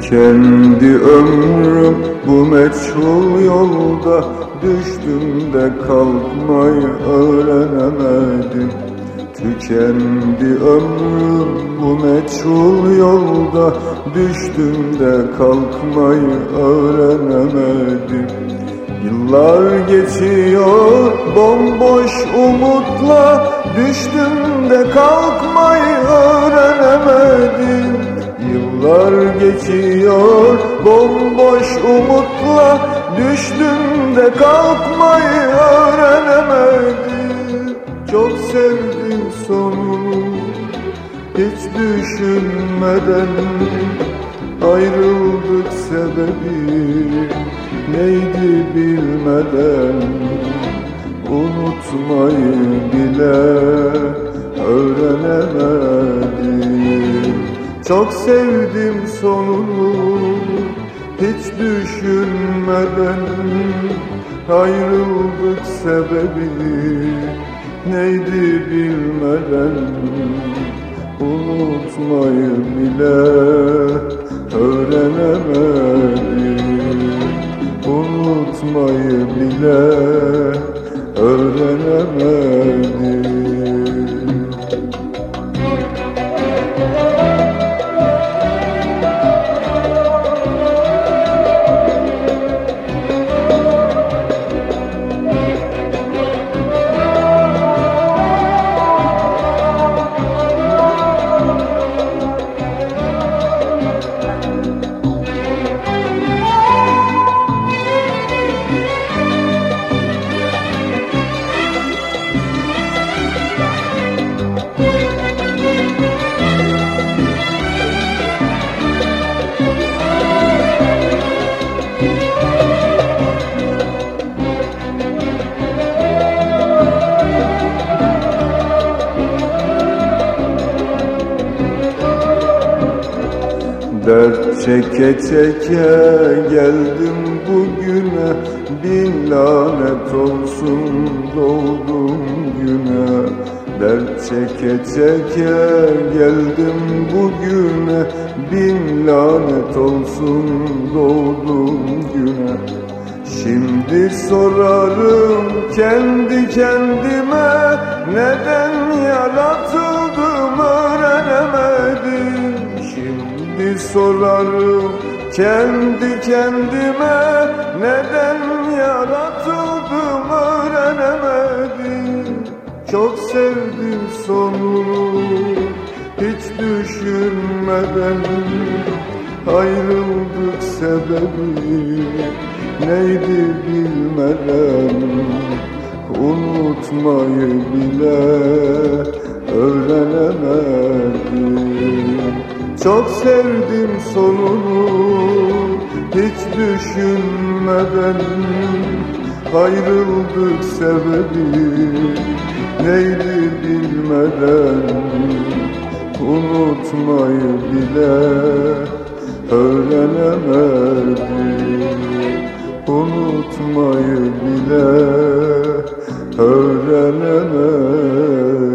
Tükendi ömrüm bu meçhul yolda, düştüm de kalkmayı öğrenemedim. Tükendi ömrüm bu meçhul yolda, düştüm de kalkmayı öğrenemedim. Yıllar geçiyor bomboş umutla, düştüm de kalkmayı öğrenemedim. Yıllar geçiyor bomboş umutla, düştüm de kalkmayı öğrenemedim. Çok sevdim sonunu hiç düşünmeden, ayrıldık sebebi neydi bilmeden, unutmayı bile öğrenemedim. Çok sevdim sonunu hiç düşünmeden, ayrıldık sebebi neydi bilmeden, unutmayı bile öğrenemedim. Unutmayı bile öğrenemedim. Dert çeke çeke geldim bugüne, bin lanet olsun doğdum güne. Dert çeke çeke geldim bugüne, bin lanet olsun doğdum güne. Şimdi sorarım kendi kendime, neden yaratıldım öğrenemedim. Şimdi sorarım kendi kendime, neden yaratıldım öğrenemedim. Çok sevdim sonunu hiç düşünmeden, ayrıldık sebebi neydi bilmeden, unutmayı bile öğrenemedim. Çok sevdim sonunu hiç düşünmeden, ayrıldık sebebi neydi bilmeden, unutmayı bile öğrenemedim. Unutmayı bile öğrenemedim.